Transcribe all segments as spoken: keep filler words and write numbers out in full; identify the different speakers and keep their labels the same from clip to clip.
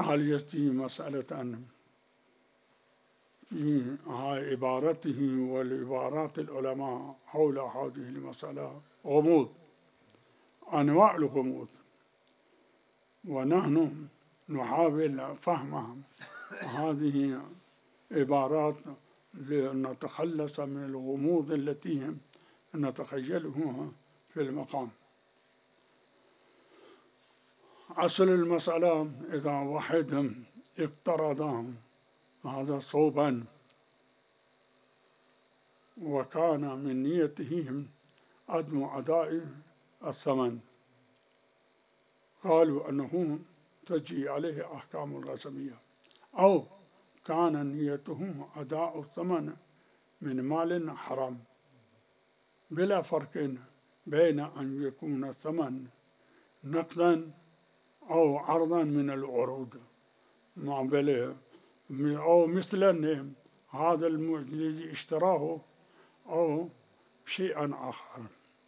Speaker 1: هل يجي مسألة في عبارته والعبارات العلماء حول هذه المسألة غموض، أنواع الغموض، ونحن نحاول فهم هذه عبارات لنتخلص من الغموض التي نتخيلها في المقام. أصل المسألة إذا واحد اقترض هذا صوبا وكان من نيته عدم أداء الثمن، قالوا أنه تجري عليه أحكام الغصبية، أو كان نيته أداء الثمن من مال حرام، بلا فرق بين أن يكون الثمن نقدا أو عرضا من العروض، أو مثلا هذا الذي اشتراه أو شيئا آخر.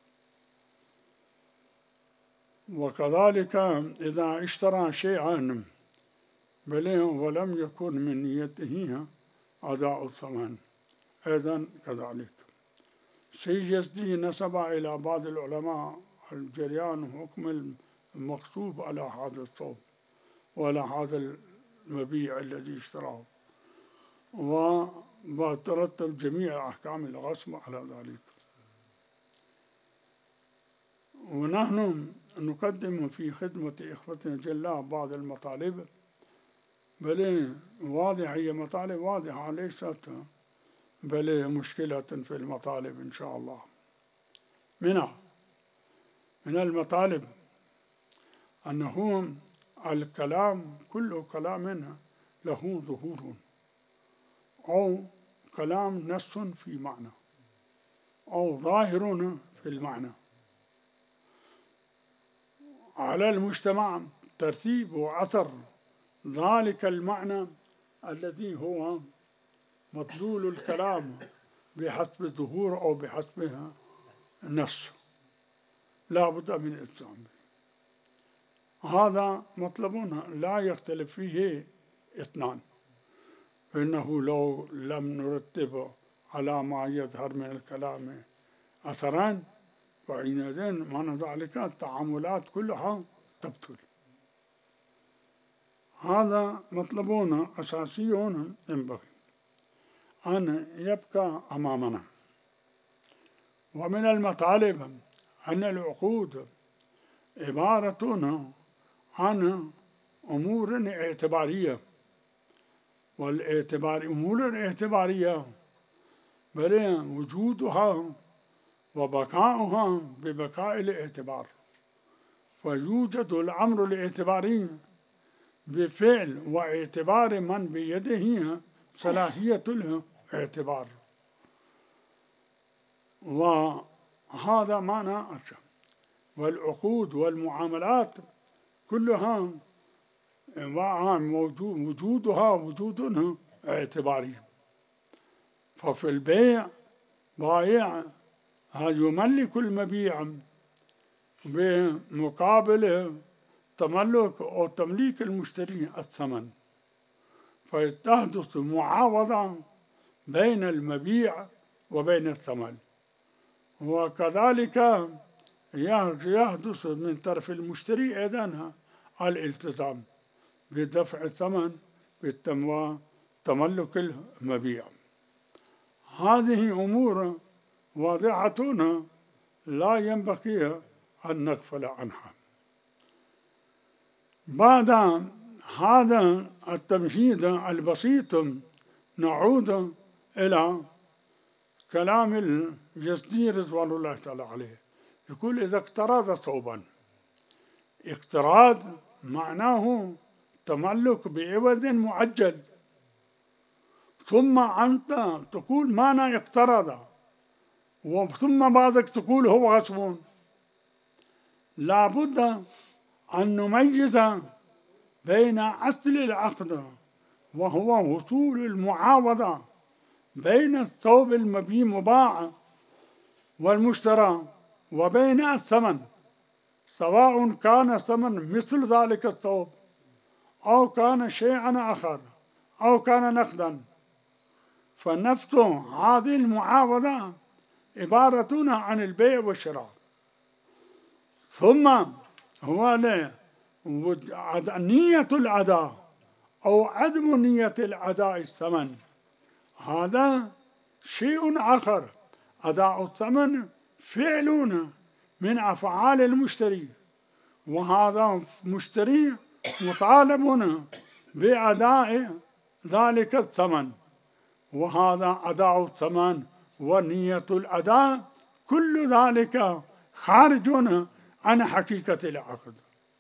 Speaker 1: وكذلك إذا اشترى شيئا بل ولم يكن من نيته أداء الثمن أيضا كذلك. سيد يزدي نسب إلى بعض العلماء الجريان حكم المغصوب على هذا الثوب وعلى هذا المبيع الذي اشتراه، وترتب جميع أحكام الغصب على ذلك. ونحن نقدم في خدمة إخوتنا الجلاء بعض المطالب، بل واضحة، هي مطالب واضحة ليست بل مشكلة في المطالب إن شاء الله. منها من المطالب أنه الكلام كل كلام له ظهور، أو كلام نص في معنى أو ظاهر في المعنى، على المجتمع ترتيب وأثر ذلك المعنى الذي هو مطلول الكلام بحسب الظهور أو بحسب النص، لا بد من التزام به. هذا مطلب لا يختلف فيه اثنان، فإنه لو لم نرتب على ما يظهر من الكلام أثران فحينئذ معنى ذلك التعاملات كلها تبطل. هذا مطلب أساسي ينبغي أن يبقى أمامنا. ومن المطالب أن العقود عبارة عن أمور اعتبارية، والاعتبار أمور الاعتبارية بل وجودها وبقاؤها ببقاء الاعتبار، فيوجد الأمر الاعتباري بفعل واعتبار من بيده صلاحية الاعتبار، وهذا معنى أرجع. والعقود والمعاملات كلها وجودها وجود اعتباري، ففي البيع بائع يملك المبيع بمقابل تملك أو تمليك المشتري الثمن، فتحدث معاوضة بين المبيع وبين الثمن. وكذلك يحدث من طرف المشتري أيضا الالتزام بدفع الثمن بتملك المبيع. هذه أمور واضحة لا ينبغي أن نغفل عنها. بعد هذا التمهيد البسيط نعود إلى كلام اليزدي رضوان الله تعالى عليه. يقول إذا اقترض ثوبا، اقتراض معناه تملك بعوض معجل، ثم أنت تقول معنى اقترض وثم بعدك تقول هو غصب. لابد أن نميز بين أصل العقد وهو وصول المعاوضة بين الثوب المبيع مباع والمشترى وبين الثمن، سواء كان الثمن مثل ذلك الثوب أو كان شيئا آخر أو كان نقدا، فنفس هذه المعاوضة عبارة عن البيع والشراء. ثم هو نية الأداء أو عدم نية الأداء الثمن، هذا شيء آخر. أداء الثمن فعل من أفعال المشتري، وهذا مشتري مطالب بأداء ذلك الثمن، وهذا أداء الثمن ونية الأداء كل ذلك خارج عن حقيقة العقد.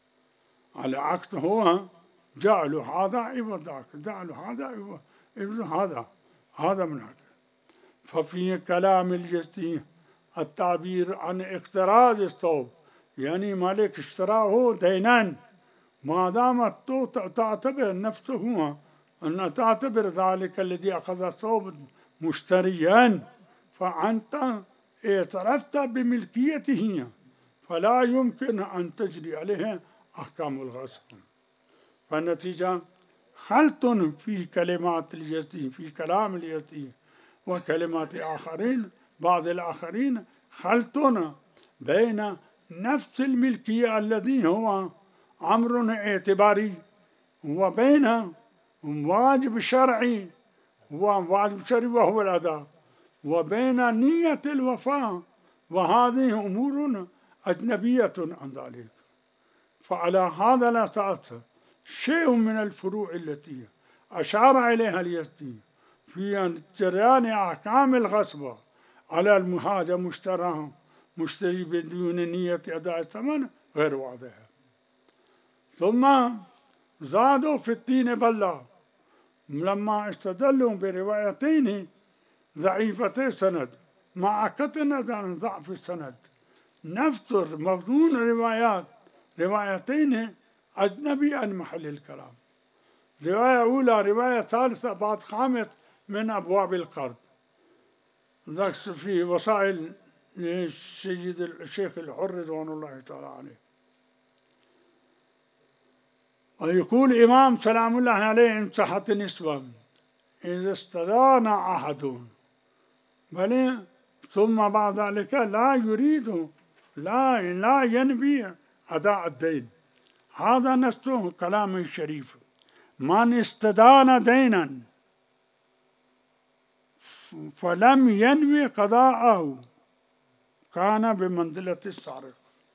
Speaker 1: العقد هو جعل هذا عوض ذاك، جعل هذا عوض هذا، هذا من عقد. ففي كلام الجزئي التعبير عن اقتراض الثوب، يعني مالك اشتراه دينا، ما دامت تعتبر نفسه أن تعتبر ذلك الذي أخذ الثوب مشتريا، فأنت اعترفت بملكيته، فلا يمكن أن تجري عليه أحكام الغصب. فالنتيجة خلط في كلمات اليزدي، في كلام اليزدي وكلمات آخرين، بعض الآخرين، خلط بين نفس الملكية الذي هو أمر اعتباري، وبين واجب شرعي، واجب شرعي وهو الأداء، وبين نية الوفاء، وهذه أمور أجنبية عن ذلك. فعلى هذا الأساس شيء من الفروع التي أشار إليها اليزدي في جريان أحكام الغصب على المهاجر مشتراه مشتري بدون نية أداء الثمن غير واضحة. ثم زادوا في التين بلة لما استدلوا بروايتين ضعيفتي سند مع كتنة ضعف السند، نفس مضمون روايات روايتين أجنبي عن محل الكلام. رواية أولى رواية ثالثة بعد خامس من أبواب القرض، ذاك في وسائل السيد الشيخ الحر رضوان الله تعالى عليه. ويقول إمام سلام الله عليه إن صحت النسبة إذا استدان أحد، بل ثم بعد ذلك لا يريد لا لا ينبي أداء الدين، هذا نصه كلام شريف. من استدان دينا فلم ينوي قضاءه كان بمنزلة السارق.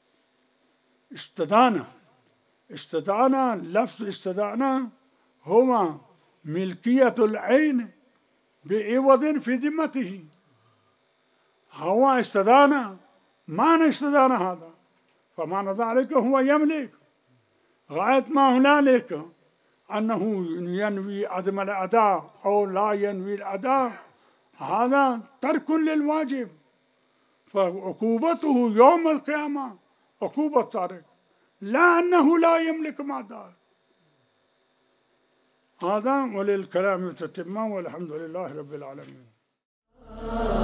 Speaker 1: استدان استدان لفظ استدان هو ملكية العين بعوض في ذمته. هو استدان، معنى استدان هذا، فمعنى ذلك هو يملك. غاية ما هنالك أنه ينوي عدم الأداء أو لا ينوي الأداء، هذا ترك للواجب، فعقوبته يوم القيامة عقوبة سارق، لا أنه لا يملك ما دار. هذا وللكلام تتمام، والحمد لله رب العالمين.